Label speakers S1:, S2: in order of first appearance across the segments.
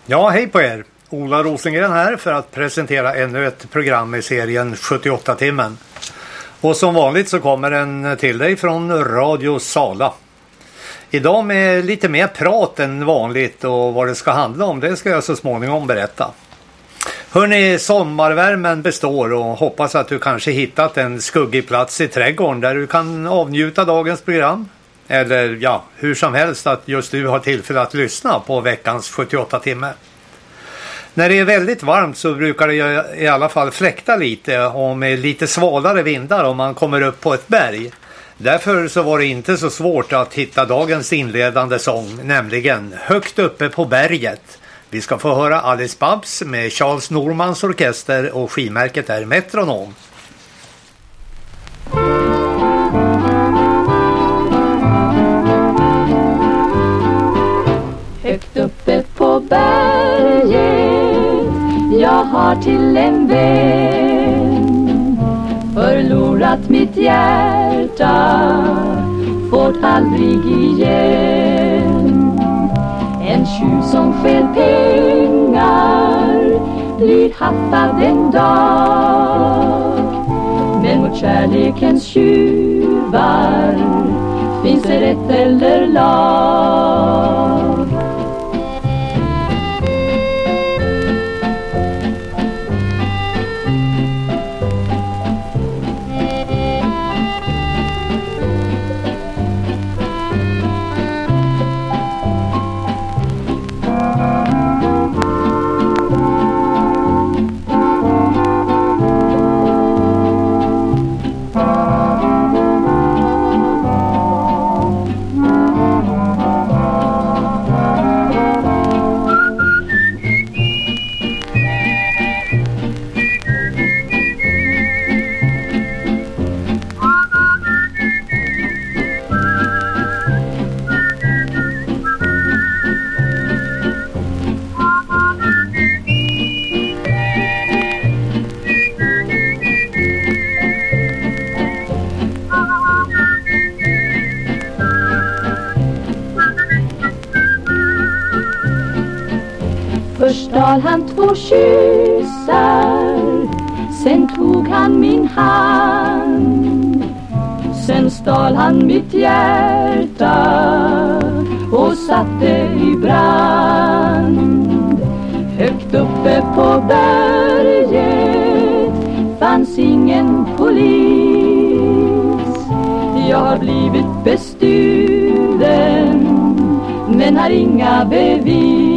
S1: Ja, hej på er. Ola Rosengren här för att presentera ännu ett program i serien 78-timmen. Och som vanligt så kommer den till dig från Radio Sala. Idag med lite mer prat än vanligt, och vad det ska handla om det ska jag så småningom berätta. Hörrni, sommarvärmen består och hoppas att du kanske hittat en skuggig plats i trädgården där du kan avnjuta dagens program. Eller ja, hur som helst att just du har tillfälle att lyssna på veckans 78 timmar. När det är väldigt varmt så brukar det i alla fall fläkta lite och med lite svalare vindar om man kommer upp på ett berg. Därför så var det inte så svårt att hitta dagens inledande sång, nämligen Högt uppe på berget. Vi ska få höra Alice Babs med Charles Normans orkester och skivmärket är Metronom.
S2: Högt uppe på berget, jag har till en vän förlorat mitt hjärta, får aldrig igen. En tjuv som skäl pengar blir haffad en dag, men mot kärlekens tjuvar finns det rätt eller lag. Först stal han 2 kyssar, sen tog han min hand. Sen stal han mitt hjärta och satte i brand. Högt uppe på berget fanns ingen polis. Jag har blivit bestulen men har inga bevis.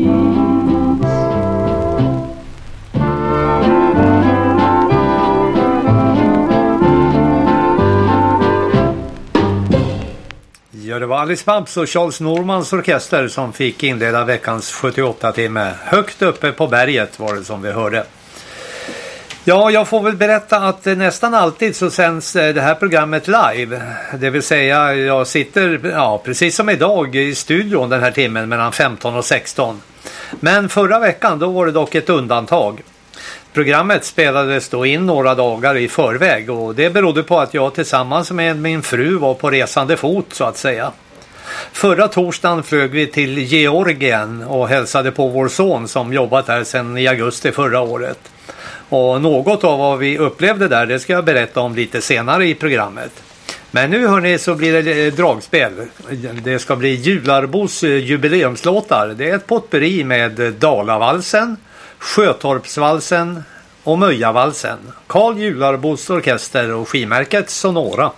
S1: Ja, det var Alice Babs och Charles Normans orkester som fick inleda veckans 78 timme. Högt uppe på berget var det som vi hörde. Ja, jag får väl berätta att nästan alltid så sänds det här programmet live. Det vill säga jag sitter, precis som idag i studion den här timmen mellan 15 och 16. Men förra veckan då var det dock ett undantag. Programmet spelades då in några dagar i förväg och det berodde på att jag tillsammans med min fru var på resande fot så att säga. Förra torsdagen flög vi till Georgien och hälsade på vår son som jobbat där sedan i augusti förra året. Och något av vad vi upplevde där det ska jag berätta om lite senare i programmet. Men nu hörni så blir det dragspel. Det ska bli Jularbos jubileumslåtar. Det är ett potpurri med Dalavalsen, Sjötorpsvalsen och Möjavalsen. Carl Jularbos orkester och skivmärket Sonora.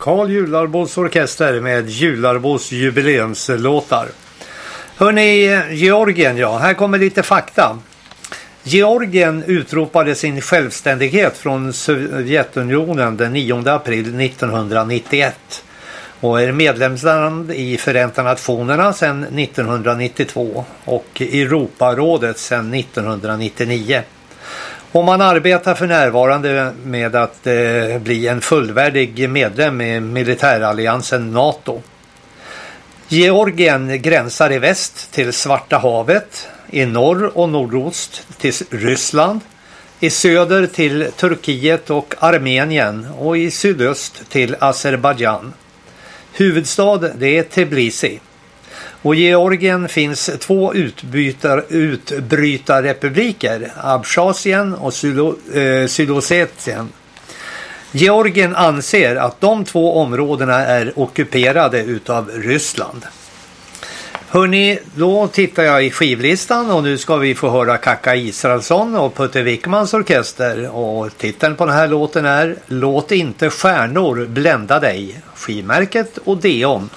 S1: Carl Jularbos orkester med Jularbos jubileumslåtar. Hörrni, Georgien, ja, här kommer lite fakta. Georgien utropade sin självständighet från Sovjetunionen den 9 april 1991 och är medlemsland i Förenta Nationerna sedan 1992 och Europarådet sedan 1999. Och man arbetar för närvarande med att bli en fullvärdig medlem i militäralliansen NATO. Georgien gränsar i väst till Svarta havet, i norr och nordost till Ryssland, i söder till Turkiet och Armenien och i sydöst till Azerbaijan. Huvudstad det är Tbilisi. Och i Georgien finns 2 utbrytarrepubliker, Abchazien och Sydossetien. Georgien anser att de 2 områdena är ockuperade utav Ryssland. Hörrni, då tittar jag i skivlistan och nu ska vi få höra Kaka Israelsson och Putte Wickmans orkester. Och titeln på den här låten är Låt inte stjärnor blända dig, skivmärket Odeon.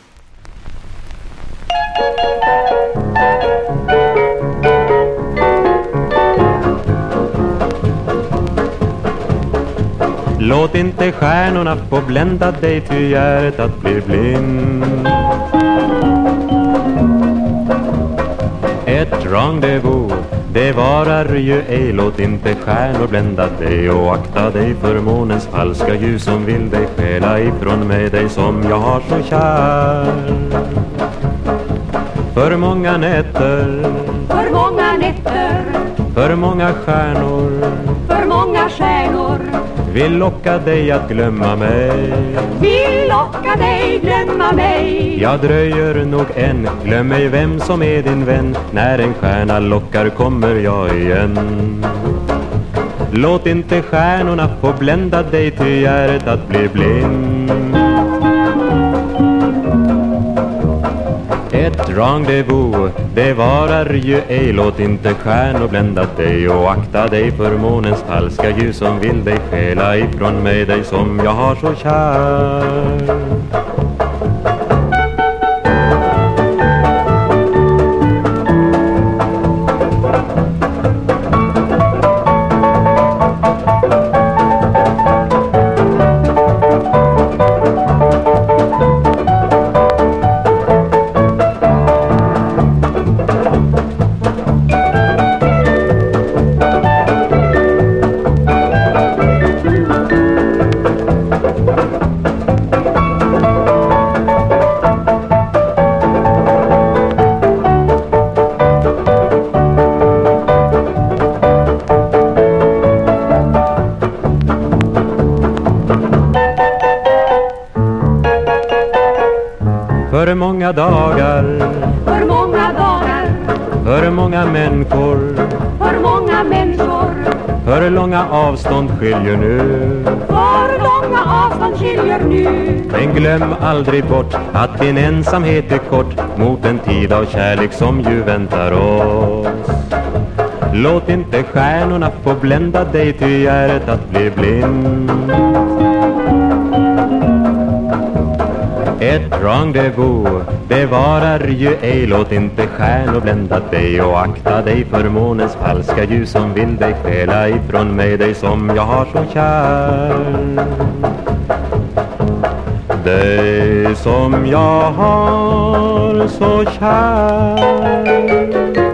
S3: Låt inte stjärnorna få blända dig, ty hjärtat blir blind. Ett rendezvous, det varar ju ej. Låt inte stjärnor blända dig och akta dig för månens falska ljus som vill dig stjäla ifrån mig, dig som jag har så kär. För många nätter,
S2: För många nätter,
S3: för många stjärnor
S2: för många stjärnor
S3: vill locka dig att glömma mig.
S2: vill locka dig glömma mig.
S3: Jag dröjer nog än, glöm mig vem som är din vän. När en stjärna lockar kommer jag igen. Låt inte stjärnorna få blända dig, ty hjärtat blir blind. Ett rendezvous, det varar ju ej. Låt inte stjärnor blända dig och akta dig för månens falska ljus som vill dig stjäla ifrån mig, dig som jag har så kär. För många dagar,
S2: För många dagar,
S3: för många människor,
S2: för många människor,
S3: för långa avstånd skiljer nu.
S2: för långa avstånd skiljer nu.
S3: Men glöm aldrig bort att din ensamhet är kort mot en tid av kärlek som ju väntar oss. Låt inte stjärnorna få blända dig, ty hjärtat blir blind. Ett rendezvous, det varar ju ej. Låt inte stjärnor blända dig och akta dig för månens falska ljus som vill dig stjäla ifrån mig, dig som jag har så kär. Dig som jag har så kär.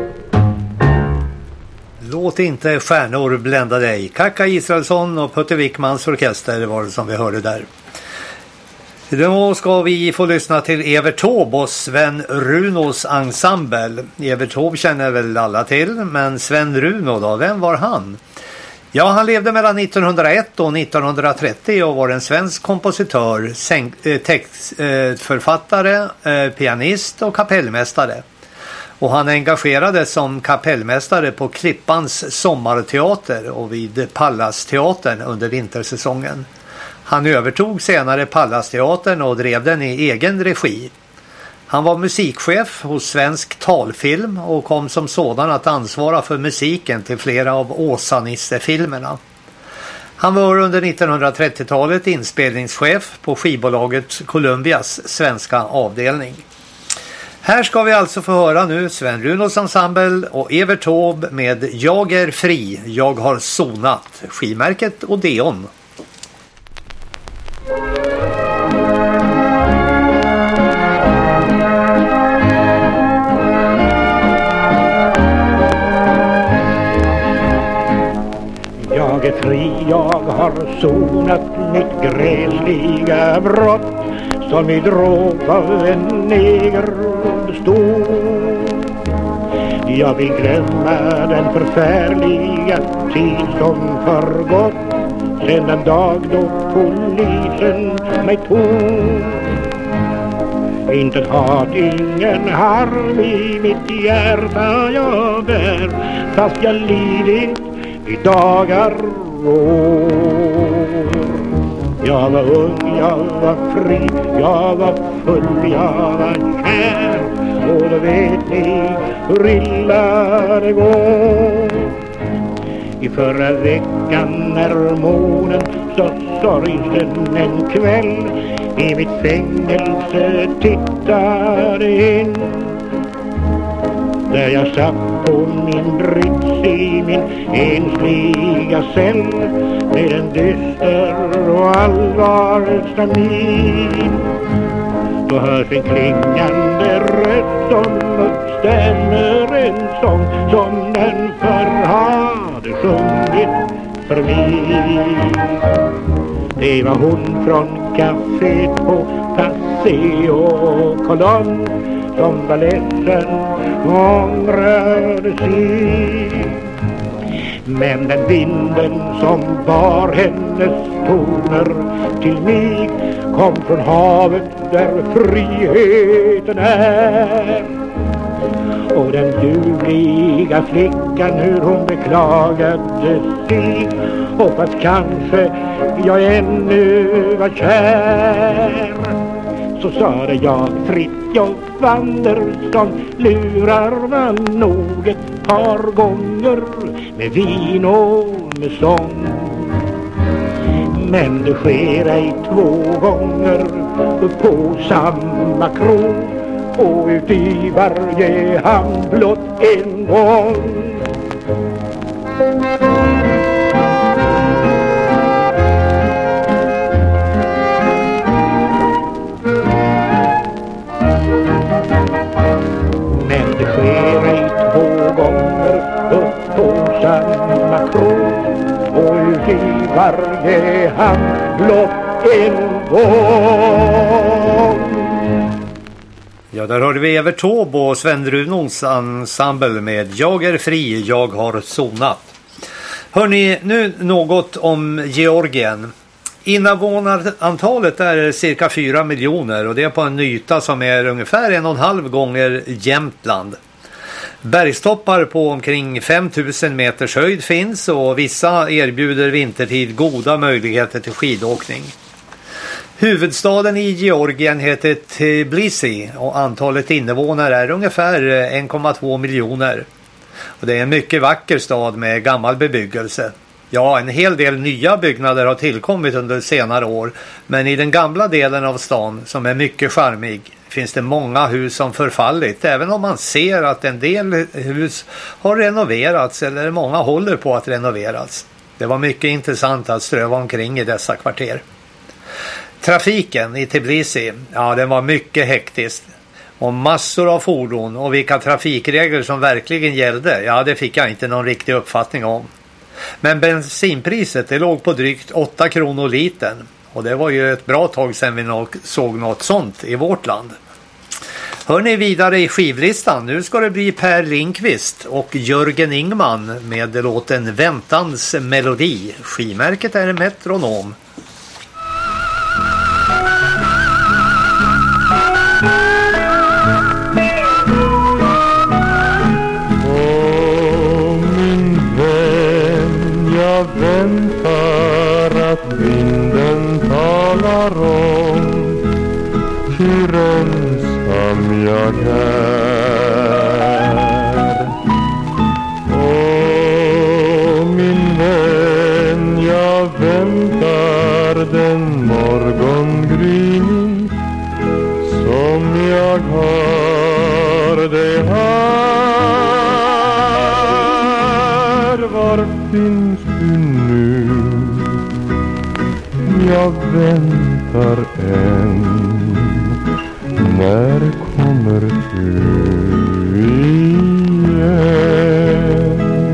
S1: Låt inte stjärnor blända dig. Kaka Israelsson och Putte Wickmans orkester var det som vi hörde där. Då ska vi få lyssna till Evert Taube och Sven Runos ensemble. Evert Taube känner väl alla till, men Sven Runo då, vem var han? Ja, han levde mellan 1901 och 1930 och var en svensk kompositör, textförfattare, pianist och kapellmästare. Och han engagerades som kapellmästare på Klippans sommarteater och vid Pallasteatern under vintersäsongen. Han övertog senare Pallasteatern och drev den i egen regi. Han var musikchef hos Svensk Talfilm och kom som sådan att ansvara för musiken till flera av Åsa-Nisse-filmerna. Han var under 1930-talet inspelningschef på skivbolaget Columbias svenska avdelning. Här ska vi alltså få höra nu Sven Runolfs ensemble och Evert Taube med Jag är fri, jag har sonat, skivmärket Odeon.
S4: Jag är fri, jag har sonat mitt gräsliga brott som i dråp av en neger bestod. Jag vill glömma den förfärliga tid som förgått sedan den dag då polisen mig tog. Inte hat, ingen harm i mitt hjärta jag bär, fast jag lidit i dagar och år. Jag var ung, jag var fri, jag var full, jag var kär. Och då vet ni hur illa det går. I förra veckan när månen så sorgsen en kväll i mitt fängelse tittade in. Där jag satt på min brits i min ensliga cell med en dyster och allvarsam min. Då hörs en klingande röst som uppstämmer en sång som den förr hade sjungit för mig. Det var hon från caféet på Paseo Colón som var ledsen och ångrade sig. Men den vinden som bar hennes toner till mig kom från havet där friheten är. Och den ljuvliga flickan hur hon beklagade sig, hoppas kanske jag ännu var kär. Så sade jag Fritiof Andersson, lurar man nog ett par gånger med vin och med sång. Men det sker ej 2 gånger på samma krog, och ut i varje hamn blott en gång. Men det sker ej 2 gånger upp på samma krog, och ut i varje hamn blott en gång.
S1: Ja, där hörde vi Evert Taube och Sven Runolfs ensemble med Jag är fri, jag har sonat. Hörrni, nu något om Georgien. Invånarantalet är cirka 4 miljoner och det är på en yta som är ungefär 1,5 gånger Jämtland. Bergstoppar på omkring 5000 meters höjd finns och vissa erbjuder vintertid goda möjligheter till skidåkning. Huvudstaden i Georgien heter Tbilisi och antalet invånare är ungefär 1,2 miljoner. Och det är en mycket vacker stad med gammal bebyggelse. Ja, en hel del nya byggnader har tillkommit under senare år, men i den gamla delen av stan, som är mycket charmig, finns det många hus som förfallit, även om man ser att en del hus har renoverats eller många håller på att renoveras. Det var mycket intressant att ströva omkring i dessa kvarter. Trafiken i Tbilisi, ja, den var mycket hektisk. Och massor av fordon, och vilka trafikregler som verkligen gällde, ja, det fick jag inte någon riktig uppfattning om. Men bensinpriset, det låg på drygt 8 kronor litern. Och det var ju ett bra tag sedan vi såg något sånt i vårt land. Hör ni vidare i skivlistan, nu ska det bli Per Lindqvist och Jörgen Ingman med låten Väntans melodi. Skivmärket är Metronom.
S3: Jag väntar att vinden talar om hur ensam jag är. Åh, min vän, jag väntar dig här. Var finns du nu? Jag väntar än. När kommer du igen?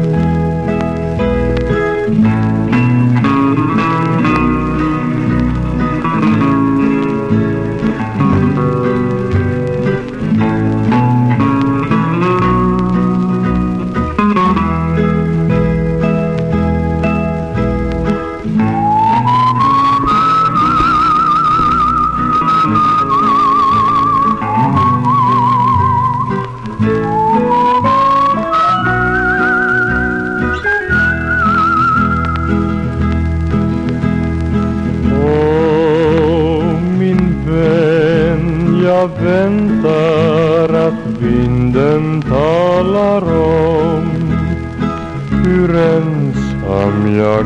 S3: Jag väntar att vinden talar om hur ensam jag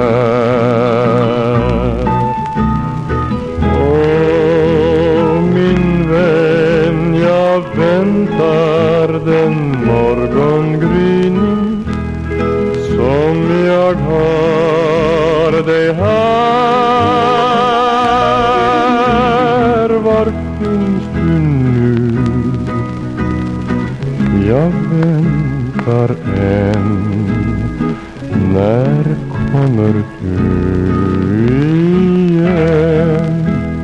S3: är. Åh, min vän, jag väntar den morgongryning som jag har dig här. Var finns du nu? Jag väntar än. När kommer du igen?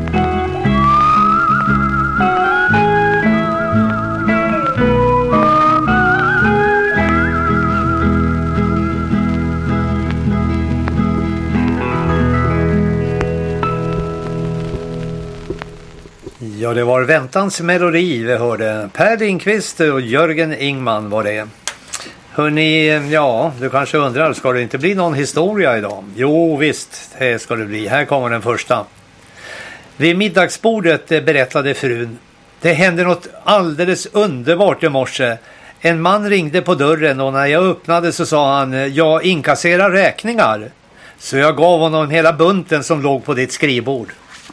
S1: Ja, det var Väntans melodi vi hörde. Per Lindqvist och Jörgen Ingman var det. Hörrni, ja, du kanske undrar, ska det inte bli någon historia idag? Jo, visst, det ska det bli. Här kommer den första. Vid middagsbordet berättade frun. Det hände något alldeles underbart i morse. En man ringde på dörren och när jag öppnade så sa han, jag inkasserar räkningar. Så jag gav honom hela bunten som låg på ditt skrivbord.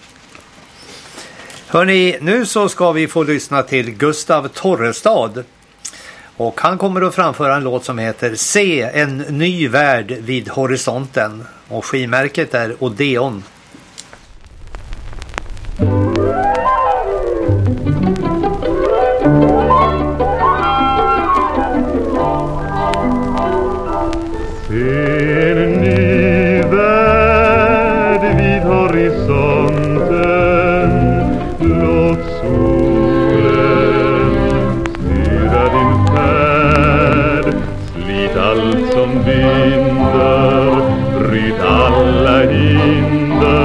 S1: Hörrni, nu så ska vi få lyssna till Gustav Torrestad. Och han kommer att framföra en låt som heter Se en ny värld vid horisonten. Och skivmärket är Odeon.
S3: Se en ny värld vid horisonten. Låt solen styra din färd. Slit allt som binder, bryt alla hinder.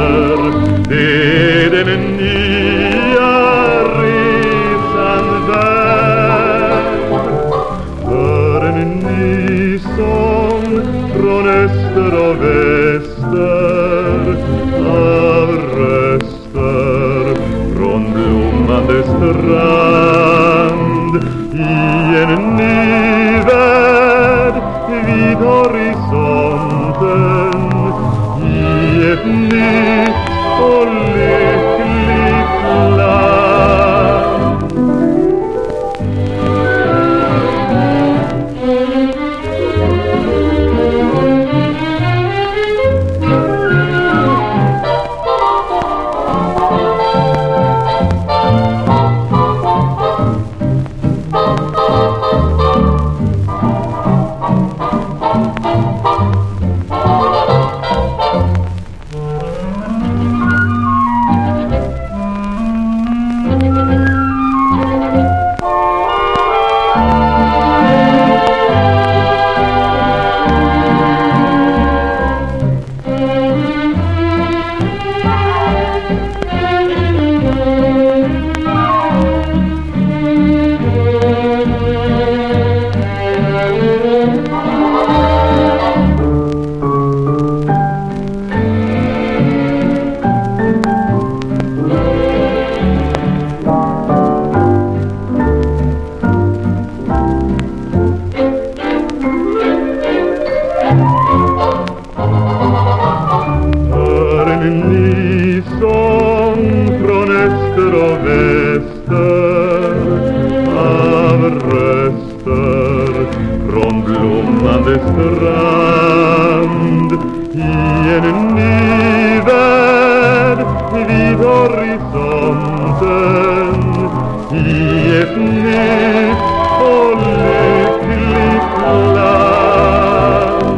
S4: frid och lyckligt land.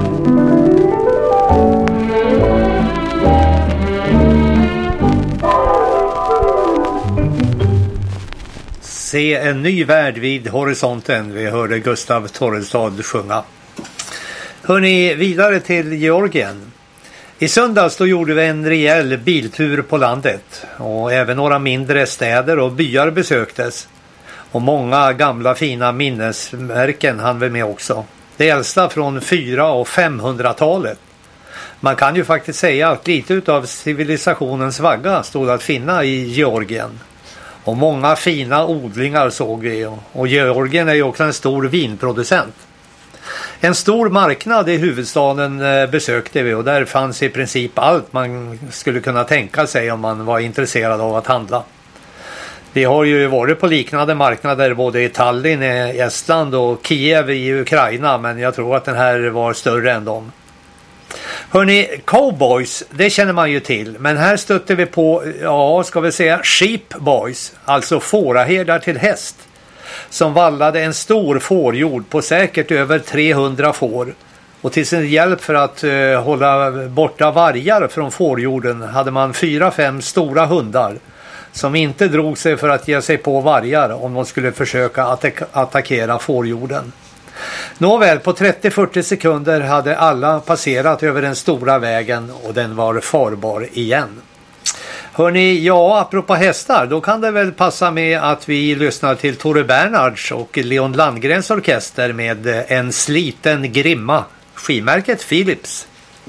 S1: Se en ny värld vid horisonten. Vi hörde Gustav Torrestad sjunga. Hörrni, vidare till Georgien. I söndags då gjorde vi en rejäl biltur på landet. Och även några mindre städer och byar besöktes. Och många gamla fina minnesmärken hann vi med också. Det äldsta från 400- och 500-talet. Man kan ju faktiskt säga att lite av civilisationens vagga stod att finna i Georgien. Och många fina odlingar såg vi. Och Georgien är ju också en stor vinproducent. En stor marknad i huvudstaden besökte vi och där fanns i princip allt man skulle kunna tänka sig om man var intresserad av att handla. Vi har ju varit på liknande marknader både i Tallinn i Estland och Kiev i Ukraina, men jag tror att den här var större än dem. Hörrni, cowboys, det känner man ju till, men här stötte vi på, ska vi säga sheep boys, alltså fåraherdar till häst, som vallade en stor fårjord på säkert över 300 får. Och till sin hjälp för att hålla borta vargar från fårjorden hade man 4-5 stora hundar som inte drog sig för att ge sig på vargar om de skulle försöka attackera fårjorden. Nåväl, på 30-40 sekunder hade alla passerat över den stora vägen och den var farbar igen. Hörrni, apropå hästar, då kan det väl passa med att vi lyssnar till Tore Bernhards och Leon Landgrens orkester med En sliten grimma, skivmärket Philips.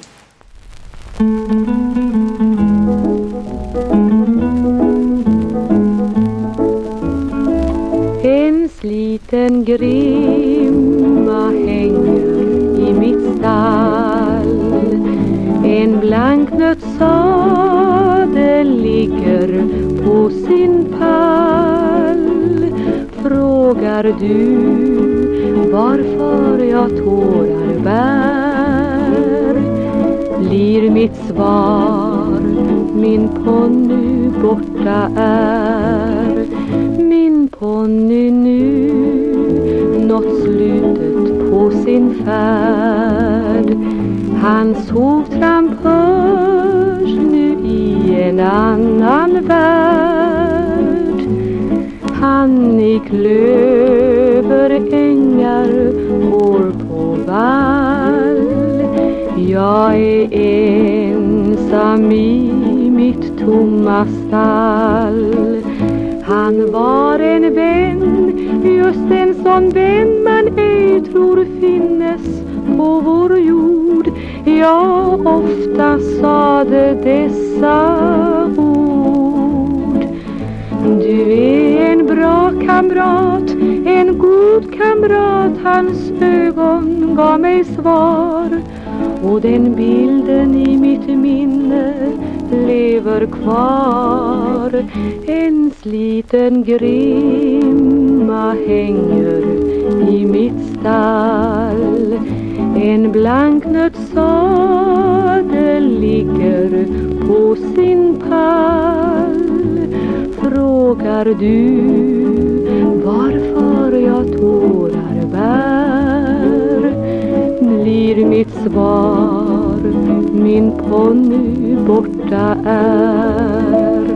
S5: En sliten grimma hänger i mitt stall. En blanknötssadel ligger på sin pall. Frågar du varför jag tårar bär, blir mitt svar min ponny borta är. Min ponny nu nått slutet på sin färd. Hans hovtramp hörs nu i en annan värld. Han i klöverängar går på vall. Jag är ensam i mitt tomma stall. Han var en vän, just en sån vän man ej tror finnes på vår jord. Jag ofta sade dessa ord. Du är en bra kamrat, en god kamrat. Hans ögon gav mig svar. Och den bilden i mitt minne lever kvar. En sliten grimma hänger i mitt stall. En blanknötssadel ligger på sin pall. Frågar du varför jag tårar bär, blir mitt svar min ponny borta är.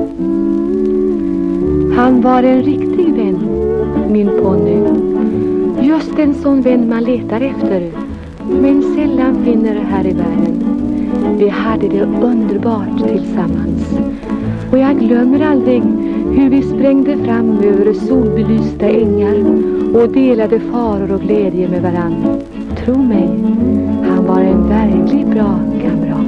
S5: Han var en riktig vän, min ponny. Just en sån vän man letar efter, men sällan finner här i världen. Vi hade det underbart tillsammans. Och jag glömmer aldrig hur vi sprängde fram över solbelysta ängar och delade faror och glädje med varann. Tro mig, han var en verkligt bra kamrat.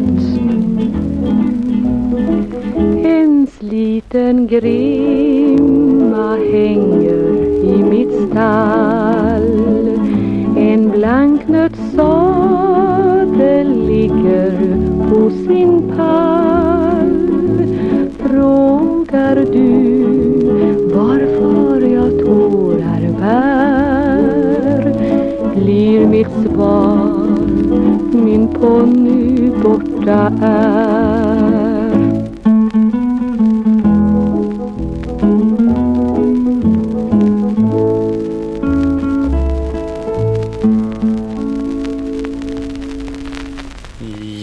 S5: En sliten grimma hänger i mitt stall. En blanknötssadel ligger på sin pall. Frågar du varför jag tårar bär, blir mitt svar min ponny borta är.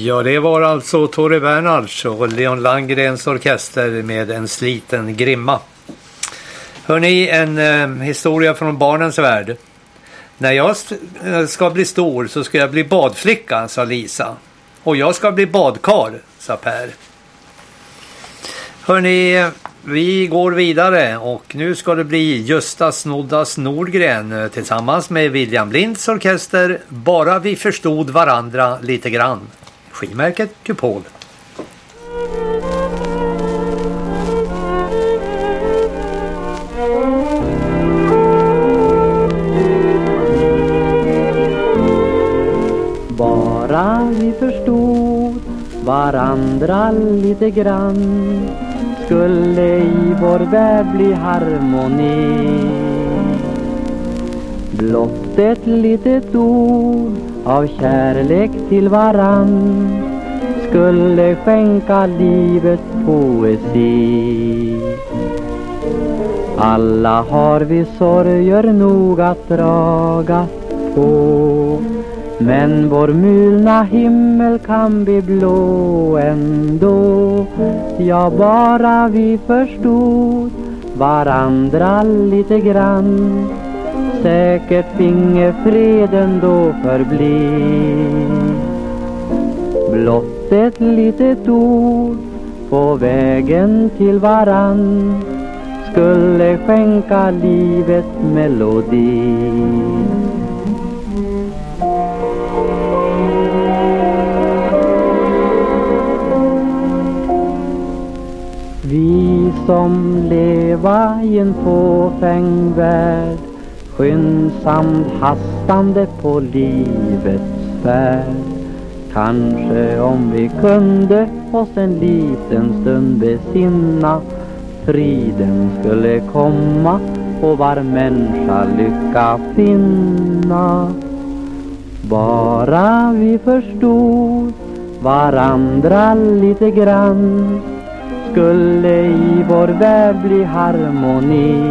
S1: Ja, det var alltså Tore Bernhards och Leon Landgrens orkester med En sliten grimma. Hörrni, en historia från barnens värld. När jag ska bli stor så ska jag bli badflicka, sa Lisa. Och jag ska bli badkar, sa Per. Hörrni, vi går vidare och nu ska det bli Gösta Snoddas Nordgren tillsammans med William Blinds orkester. Bara vi förstod varandra lite grann. Skivmärket Kupol.
S6: Bara vi förstod varandra lite grann skulle i vår värld bli harmoni. Blott ett litet ord av kärlek till varann skulle skänka livet poesi. Alla har vi sorger nog att draga på, men vår mulna himmel kan bli blå ändå. Ja, bara vi förstod varandra lite grann, säkert finge freden då förbli. Blott ett litet ord på vägen till varann skulle skänka livet melodi. Vi som leva i en fåfäng värld, skyndsamt hastande på livets färd, kanske om vi kunde oss en liten stund besinna, friden skulle komma och var människa lycka finna. Bara vi förstod varandra lite grann skulle i vår värld bli harmoni.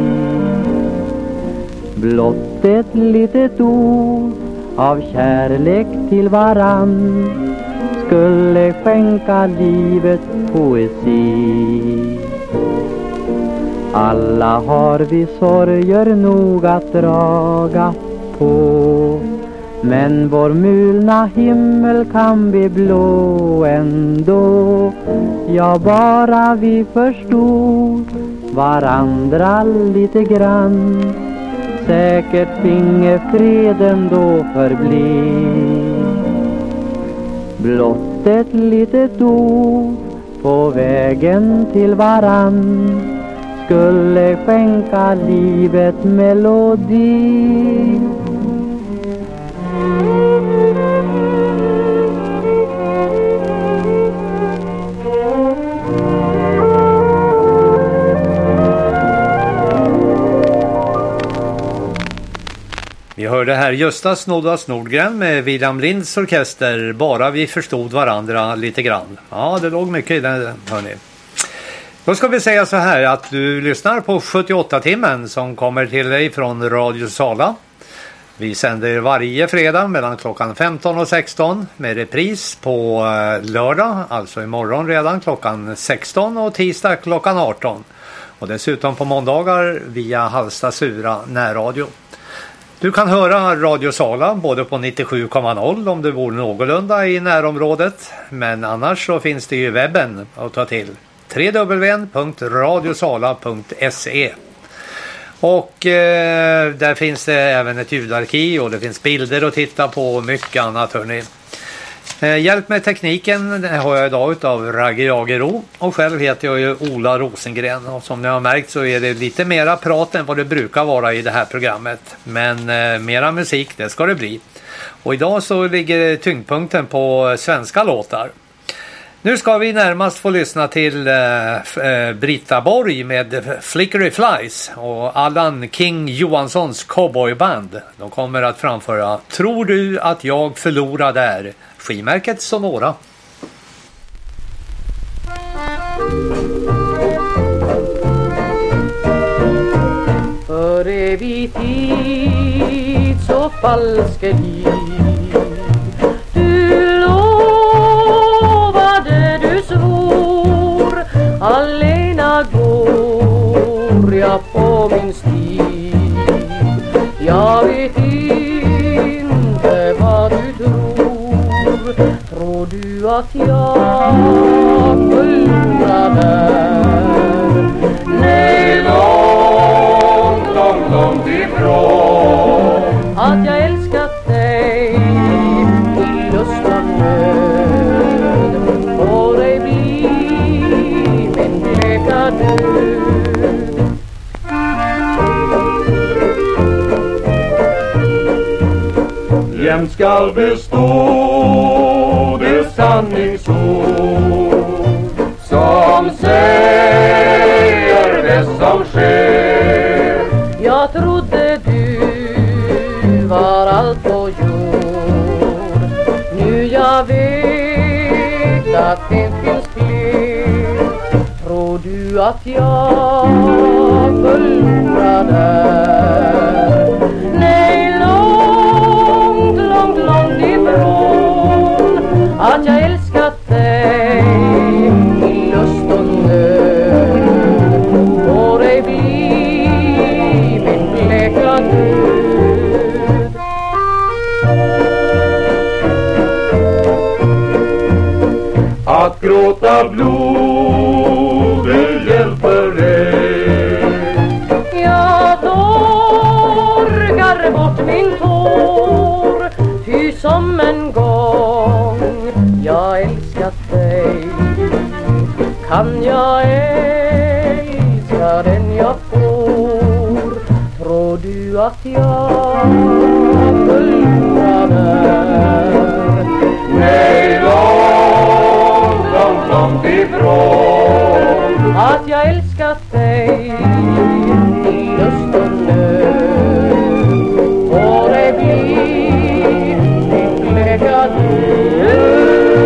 S6: Blott ett litet ord av kärlek till varann skulle skänka livet poesi. Alla har vi sorger nog att draga på, men vår mulna himmel kan bli blå ändå. Ja, bara vi förstod varandra lite grann, säkert finge freden då förbli. Blott ett litet ord på vägen till varann skulle skänka livet melodi.
S1: Vi hörde här Gösta Snoddas Nordgren med William Blinds orkester. Bara vi förstod varandra lite grann. Ja, det låg mycket i den, hörni. Då ska vi säga så här att du lyssnar på 78-timmen som kommer till dig från Radio Sala. Vi sänder varje fredag mellan klockan 15 och 16 med repris på lördag, alltså imorgon redan klockan 16 och tisdag klockan 18. Och dessutom på måndagar via Halsta Sura närradio. Du kan höra Radio Sala både på 97,0 om du bor någorlunda i närområdet. Men annars så finns det ju webben att ta till. www.radiosala.se. Och där finns det även ett ljudarkiv och det finns bilder att titta på och mycket annat, hörni. Hjälp med tekniken har jag idag utav Ragge Jagero och själv heter jag ju Ola Rosengren. Och som ni har märkt så är det lite mera prat än vad det brukar vara i det här programmet. Men mera musik, det ska det bli. Och idag så ligger tyngdpunkten på svenska låtar. Nu ska vi närmast få lyssna till Britta Borg med Flickery Flies och Allan King Johanssons Cowboyband. De kommer att framföra Tror du att jag förlorar där? Skivmärket Sonora.
S6: För evig tid så falska liv du låg Jag vet inte vad du tror. Tror du att jag förlorade? Nej, långt, långt, långt ifrån. Att jag älskat dig i lust och nöd. Får dig bli min bleka död.
S7: Jämt skall bestå det sanningsord som säger det som sker.
S6: Jag trodde du var allt på jord. Nu jag vet att det finns fler. Tror du att jag förlorade? Nej, långt, långt, långt ifrån. Att jag älskat dig i lust och nöd. Får dig bli min bleka död.
S7: Att gråta blod, det hjälper dig.
S6: Jag torkar bort min tår. Ty som en gång jag älskat dig, kan jag älska den jag får. Tror du att jag förlorade?
S7: Nej, långt, långt, långt ifrån.
S6: Att jag älskat dig i lust och nöd. Får det bli min bleka död.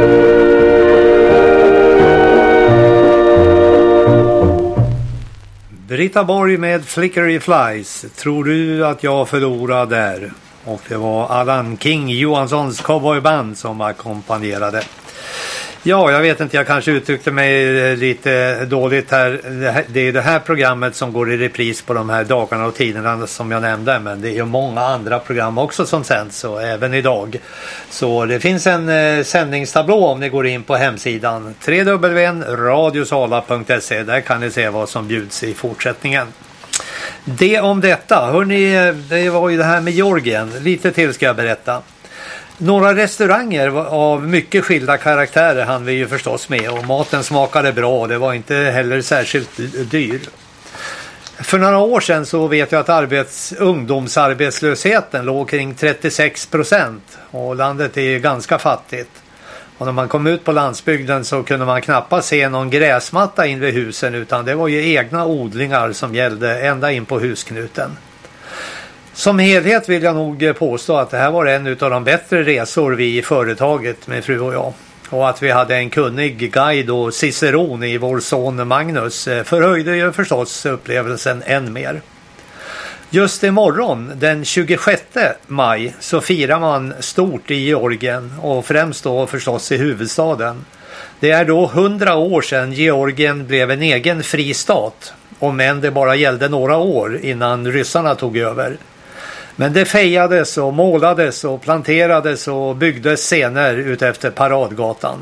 S1: Britta Borg med Flickery Flies. Tror du att jag förlorar där? Och det var Allan King Johanssons cowboyband som ackompanjerade. Ja, jag vet inte, jag kanske uttryckte mig lite dåligt här. Det är det här programmet som går i repris på de här dagarna och tiderna som jag nämnde. Men det är ju många andra program också som sänds, så även idag. Så det finns en sändningstablå om ni går in på hemsidan www.radiosala.se. Där kan ni se vad som bjuds i fortsättningen. Det om detta. Hörrni, det var ju det här med Georgien. Lite till ska jag berätta. Några restauranger av mycket skilda karaktärer hann vi ju förstås med, och maten smakade bra och det var inte heller särskilt dyr. För några år sedan så vet jag att ungdomsarbetslösheten låg kring 36% och landet är ganska fattigt. Och när man kom ut på landsbygden så kunde man knappast se någon gräsmatta in vid husen, utan det var ju egna odlingar som gällde ända in på husknuten. Som helhet vill jag nog påstå att det här var en av de bättre resor vi i företaget med fru och jag. Och att vi hade en kunnig guide och ciceron i vår son Magnus förhöjde ju förstås upplevelsen än mer. Just imorgon, den 26 maj, så firar man stort i Georgien och främst då förstås i huvudstaden. Det är då 100 år sedan Georgien blev en egen fri stat, om än det bara gällde några år innan ryssarna tog över. Men det fejades och målades och planterades och byggdes scener utefter Paradgatan.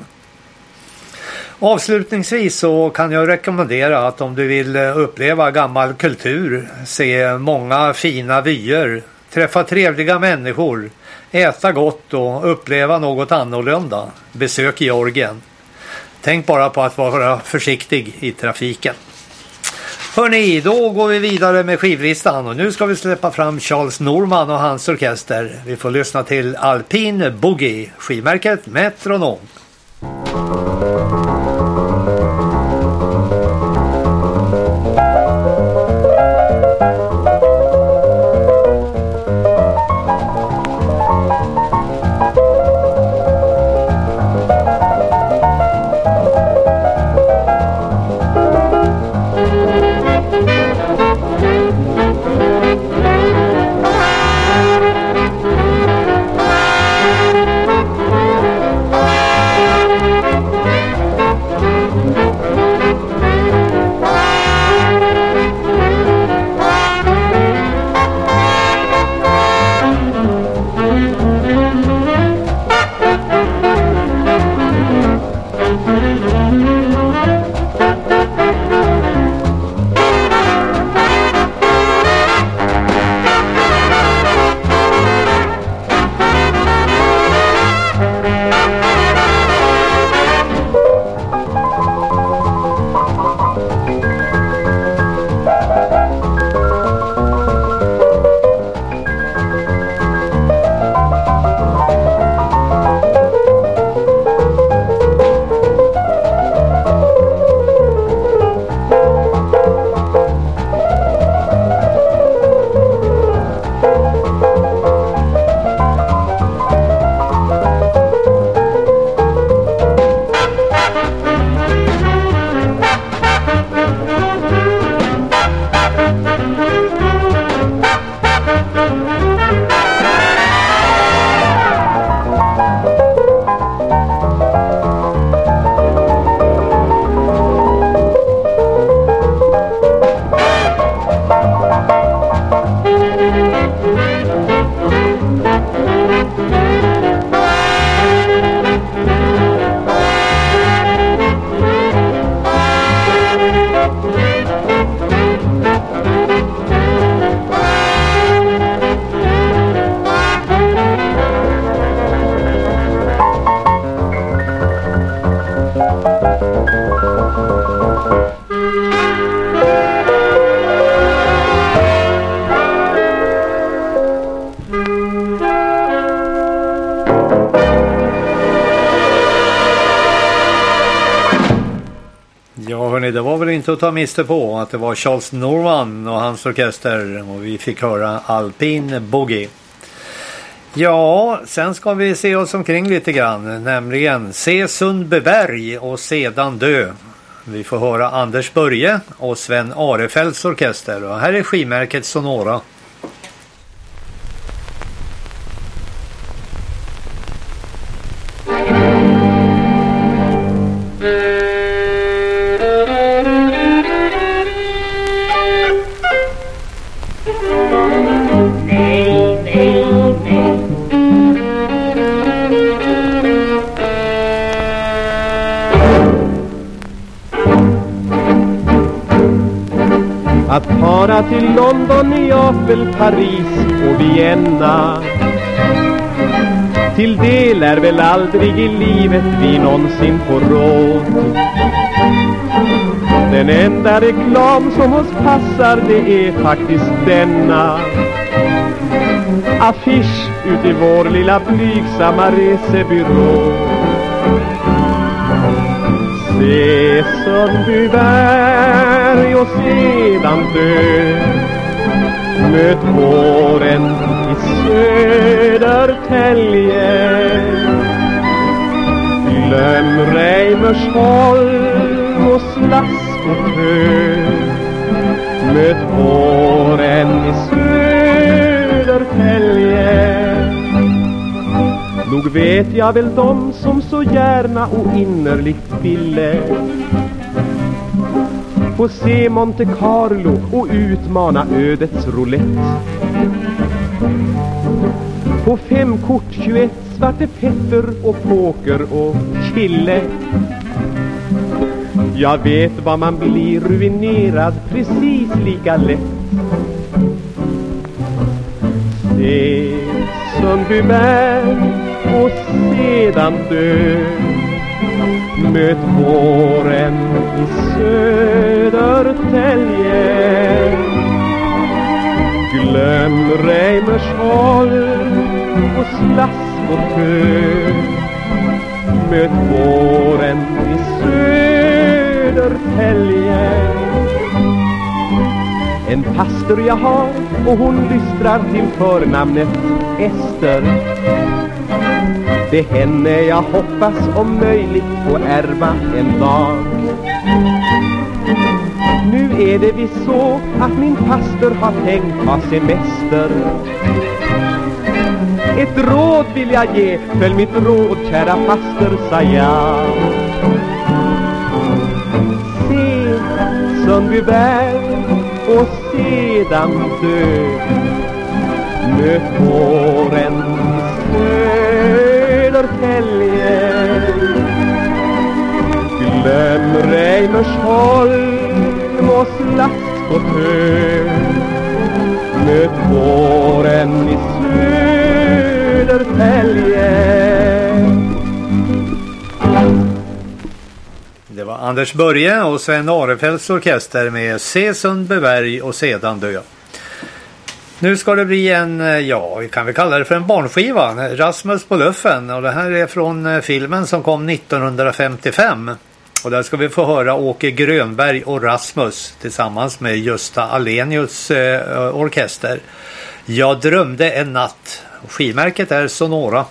S1: Avslutningsvis så kan jag rekommendera att om du vill uppleva gammal kultur, se många fina vyer, träffa trevliga människor, äta gott och uppleva något annorlunda, besök Georgien. Tänk bara på att vara försiktig i trafiken. Hörrni, då går vi vidare med skivlistan och nu ska vi släppa fram Charles Norman och hans orkester. Vi får lyssna till Alpine Boogie, skivmärket Metronom. hörni, det var väl inte att ta miste på att det var Charles Norman och hans orkester och vi fick höra Alpin Boogie. Ja, sen ska vi se oss omkring lite grann, nämligen Se Sundbyberg och sedan dö. Vi får höra Anders Börje och Sven Arefälts orkester och här är skivmärket Sonora.
S8: Att fara till London, Neapel, Paris och Vienna, till det lär väl aldrig i livet vi någonsin får råd. Den enda reklam som oss passar, det är faktiskt denna affisch ut i vår lilla blygsamma resebyrå. Se Sundbyberg och sedan dö, möt våren i Södertälje. Glöm Reimersholm och Slask och Tö, möt våren i Södertälje. Nog vet jag väl de som så gärna och innerligt ville få se Monte Carlo och utmana ödets roulette. På 5 kort 21 Svarte Petter och poker och kille. Jag vet vad man blir ruinerad precis lika lätt. Se Sundbyberg och sedan dö, möt våren i Södertälje. Glöm Reimersholm och Slask och Tö, möt våren i Södertälje. En pastor jag har och hon lystrar till förnamnet Ester. Det är henne jag hoppas om möjligt få ärva en dag. Nu är det visst så att min pastor har tänkt ha semester. Ett råd vill jag ge, följ mitt råd kära pastor, sa jag. Se Sundbyberg och sedan dö, möt våren i Södertälje. Glöm Reimersholm och Slask och Tö, möt våren i Södertälje.
S1: Det var Anders Börje och Sven Arefälts orkester med Se Sundbyberg och sedan dö. Nu ska det bli en, ja, vi kan väl kalla det för en barnskiva, Rasmus på Löffen, och det här är från filmen som kom 1955. Och där ska vi få höra Åke Grönberg och Rasmus tillsammans med Gösta Alenius orkester. Jag drömde en natt. Skivmärket är Sonora.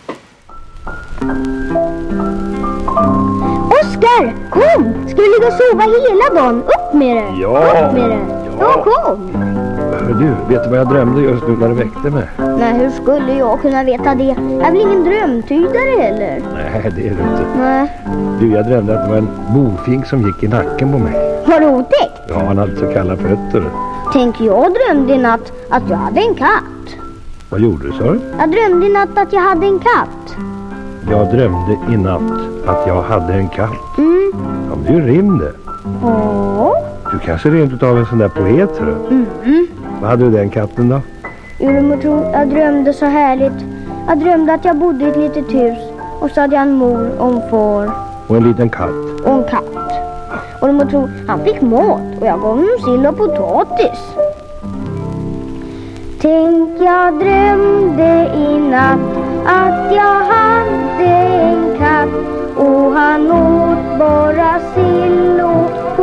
S9: Oskar, kom! Ska vi ligga och sova hela dagen? Upp med det!
S4: Ja.
S9: Upp med det! Ja, kom!
S4: Du, vet du vad jag drömde just nu när du väckte mig?
S9: Nej, hur skulle jag kunna veta det? Jag är väl ingen drömtydare heller?
S4: Nej, det är du inte.
S9: Nej.
S4: Du, jag drömde att det var en bofink som gick i nacken på mig.
S9: Var det otäckt?
S4: Ja, han hade så kalla fötter.
S9: Tänk, jag drömde i natt att jag hade en katt.
S4: Vad gjorde du, sa du?
S9: Jag drömde i natt att jag hade en katt.
S4: Jag drömde i natt att jag hade en katt.
S9: Mm.
S4: Ja, men det är ju rim det.
S9: Åh.
S4: Du kanske rent utav en sån där poet, tror du?
S9: Mm.
S4: Vad hade du den katten då?
S9: Jag drömde så härligt. Jag drömde att jag bodde i ett litet hus. Och så hade jag en mor och en far.
S4: Och en liten katt.
S9: Och en katt. Och de tror han fick mat. Och jag gav honom sill och potatis. Tänk, jag drömde i natt att jag hade en katt. Och han åt bara sill och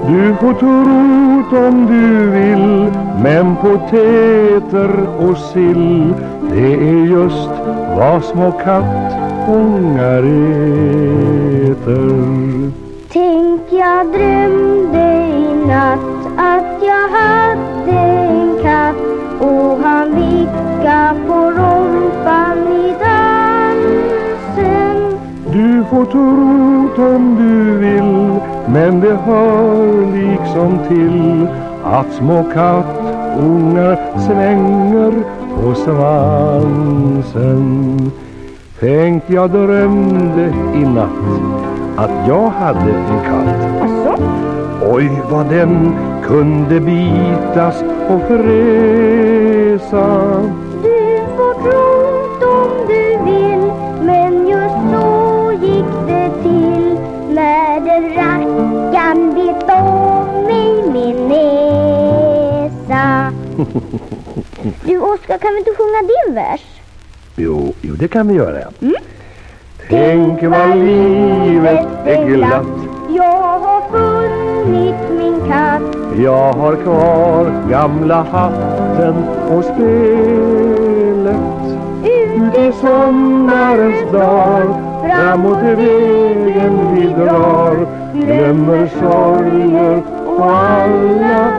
S4: Du får trot om du vill, men potäter och sill, det är just vad små kattungar äter.
S9: Tänk, jag drömde i natt att jag hade en katt och han vickade på rumpan i dansen.
S4: Du får trot om du vill, men det hör liksom till att små kattungar svänger på svansen. Tänk, jag drömde i natt att jag hade en katt.
S9: Asså?
S4: Oj, vad den kunde bitas och fräsa.
S9: Du får trot om du vill, men just så gick det till när den rackan bet om mig min näsa. Du, Oskar, kan vi inte sjunga din vers?
S4: Jo, det kan vi göra. Tänk vad livet är glatt.
S9: Jag har funnit min katt.
S4: Jag har kvar gamla hatten och spelet. Ut i sommarens dag, framåt i vägen vi drar. Glömmer sorger och alla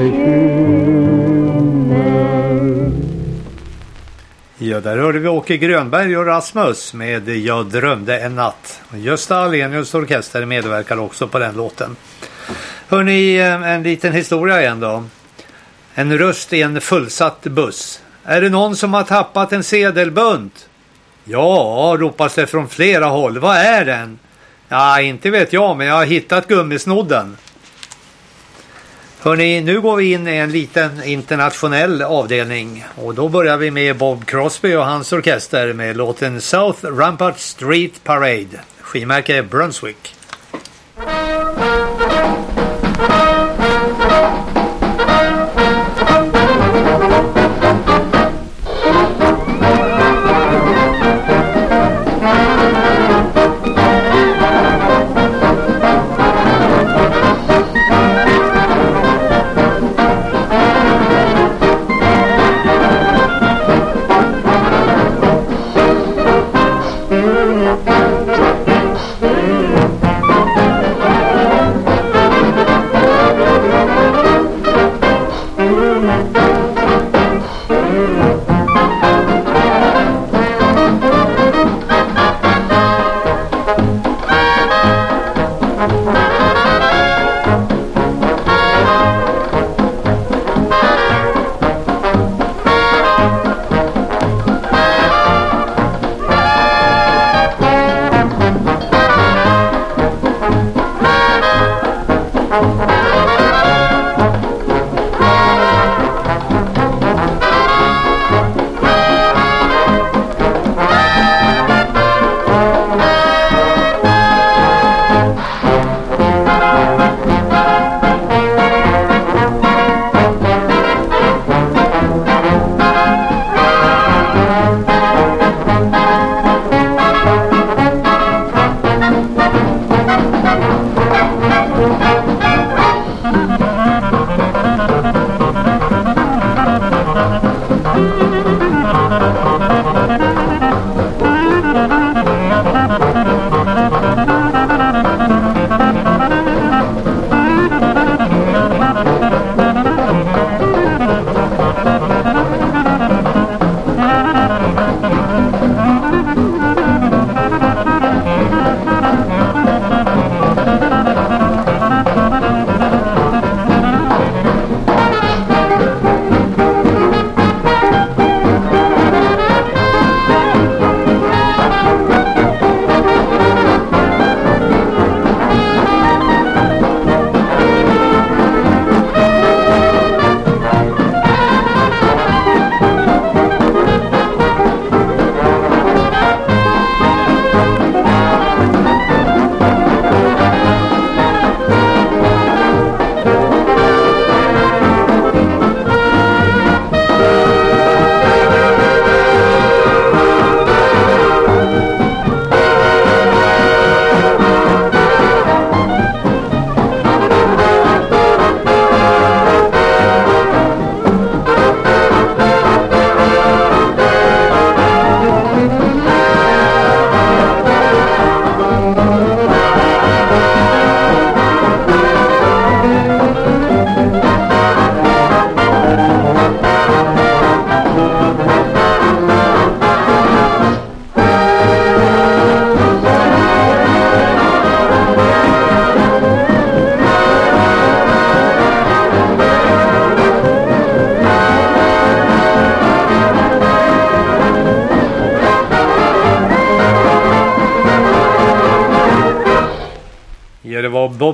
S4: bekymmer.
S1: Ja, där hörde vi Åke Grönberg och Rasmus med Jag drömde en natt. Gösta Alenius orkester medverkar också på den låten. Hörrni, en liten historia igen då. En röst i en fullsatt buss. Är det någon som har tappat en sedelbunt? Ja, ropas det från flera håll. Vad är den? Ja, inte vet jag, men jag har hittat gummisnodden. Hörrni, nu går vi in i en liten internationell avdelning och då börjar vi med Bob Crosby och hans orkester med låten South Rampart Street Parade. Skivmärke Brunswick.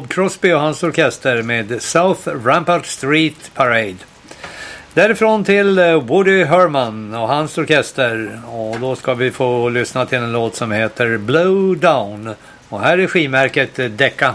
S1: Crosby och hans orkester med South Rampart Street Parade. Därifrån till Woody Herman och hans orkester. Och då ska vi få lyssna till en låt som heter Blow Down. Och här är skivmärket Decca.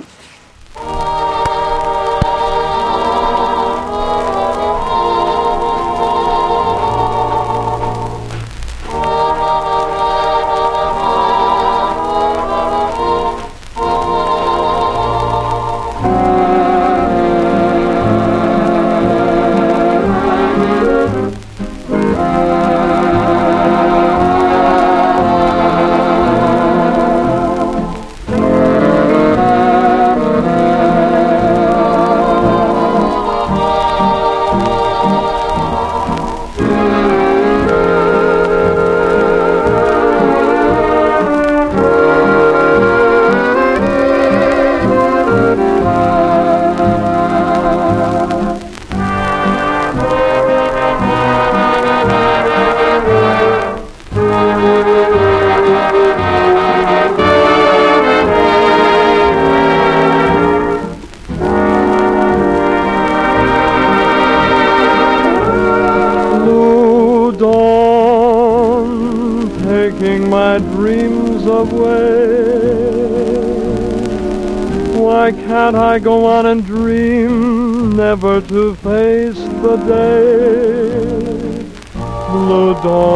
S4: I go on and dream, never to face the day. Blue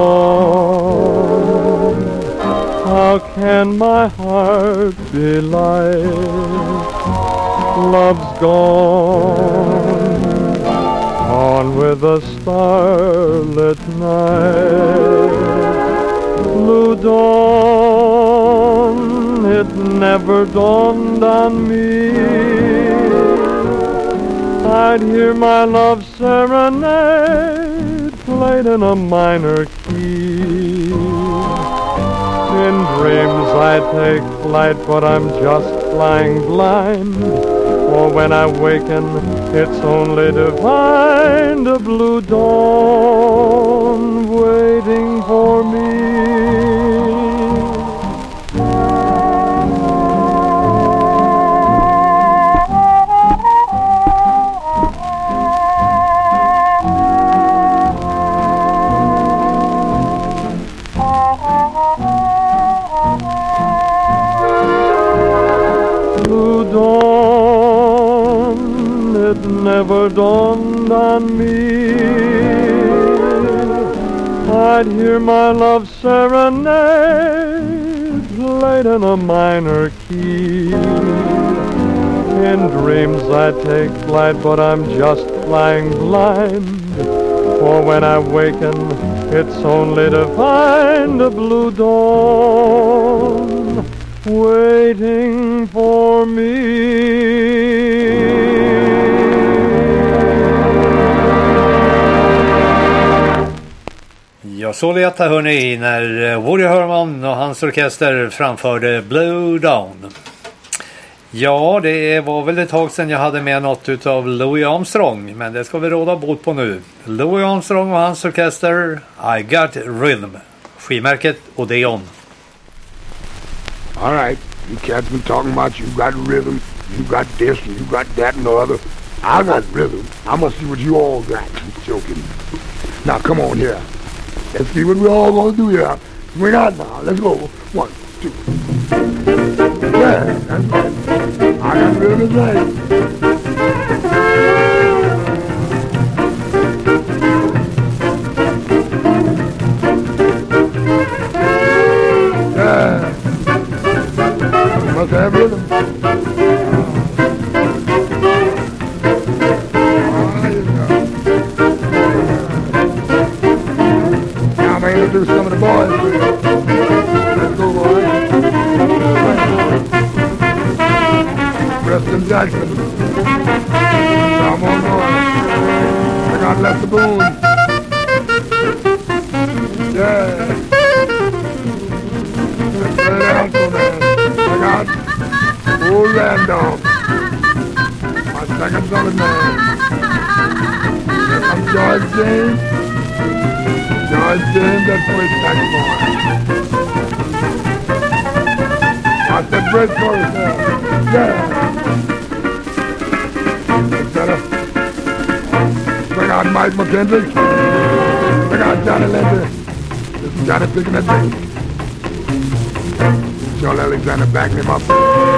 S4: dawn, how can my heart be light? Love's gone, on with the starlit night. Blue dawn, it never dawned on me I'd hear my love serenade played in a minor key. In dreams I take flight, but I'm just flying blind. For when I waken, it's only to find a blue dawn waiting for me. Never dawned on me I'd hear my love serenade played in a minor key. In dreams I take flight, but I'm just flying blind. For when I waken, it's only to find a blue dawn waiting for me.
S1: Ja, så lät det hörni när Woody Herman och hans orkester framförde Blow Down. Ja, det var väl ett tag sedan jag hade med något utav Louis Armstrong, men det ska vi råda bot på nu. Louis Armstrong och hans orkester I Got Rhythm. Skivmärket Odeon.
S10: All right, you cats been talking about you got rhythm, you got this, and you got that and the other. I got rhythm. I must see what you all got. I'm joking. Now, come on here. Let's see what we're all going to do here. Swing out now. Let's go. 1, 2. Yeah, that's right. I got rhythm right. Yeah. You must have rhythm. Do some of the boys. Let's go, boys. Preston Jackson. Come on, boys. I got Lester Boone. Yeah. Let's play it out for man. I got old Randolph. My second son man. I'm George James. George James, that first saxophone. I said bread for yourself. Bring out Mike McKendrick. Bring out Johnny Lindsay. This is Johnny picking that thing. Sean Alexander backing him up.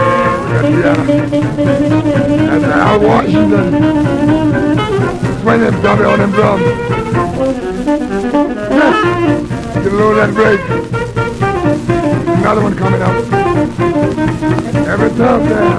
S10: That's Al Washington. Swing him, dummy on them drums. Get a load of that break. Another one coming up. Every time there.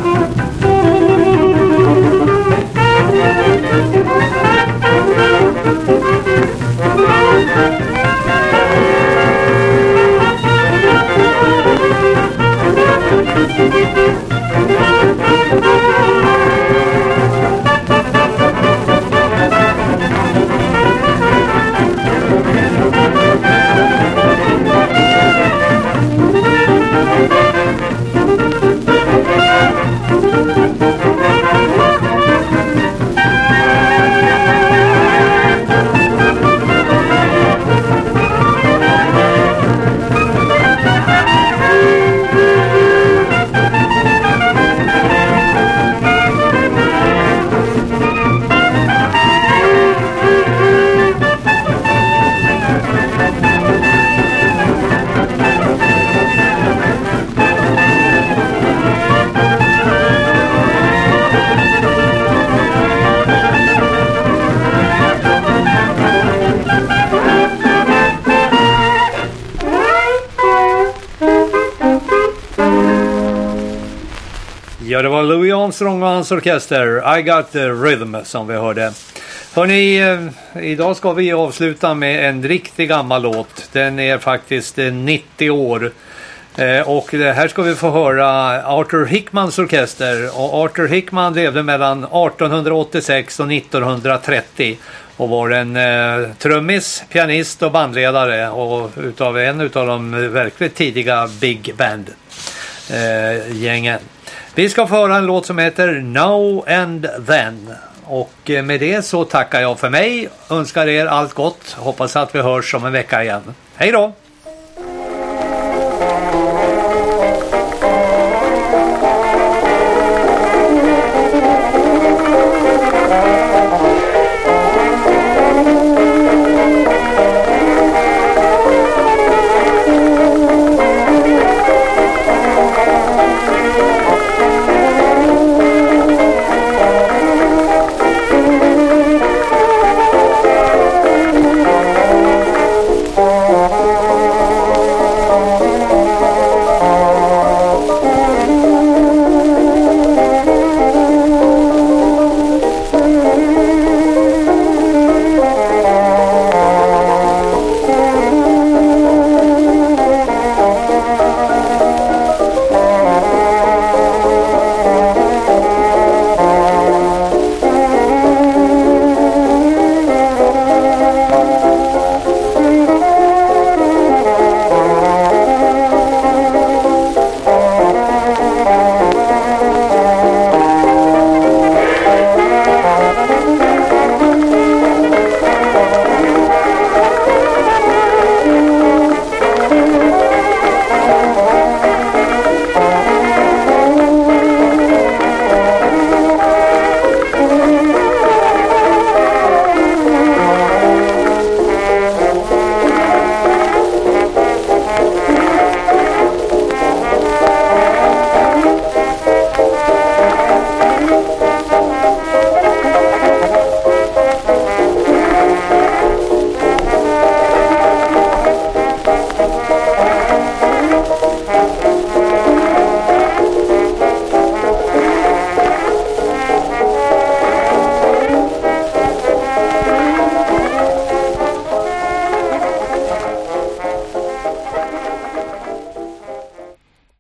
S1: Ja, det var Louis Armstrong och hans orkester I Got the Rhythm som vi hörde. Hörrni, idag ska vi avsluta med en riktigt gammal låt. Den är faktiskt 90 år. Och här ska vi få höra Arthur Hickmans orkester. Och Arthur Hickman levde mellan 1886 och 1930. Och var en trummis, pianist och bandledare. Och utav en utav de verkligt tidiga big band gängen. Vi ska få höra en låt som heter Now and Then. Och med det så tackar jag för mig. Önskar er allt gott. Hoppas att vi hörs om en vecka igen. Hej då!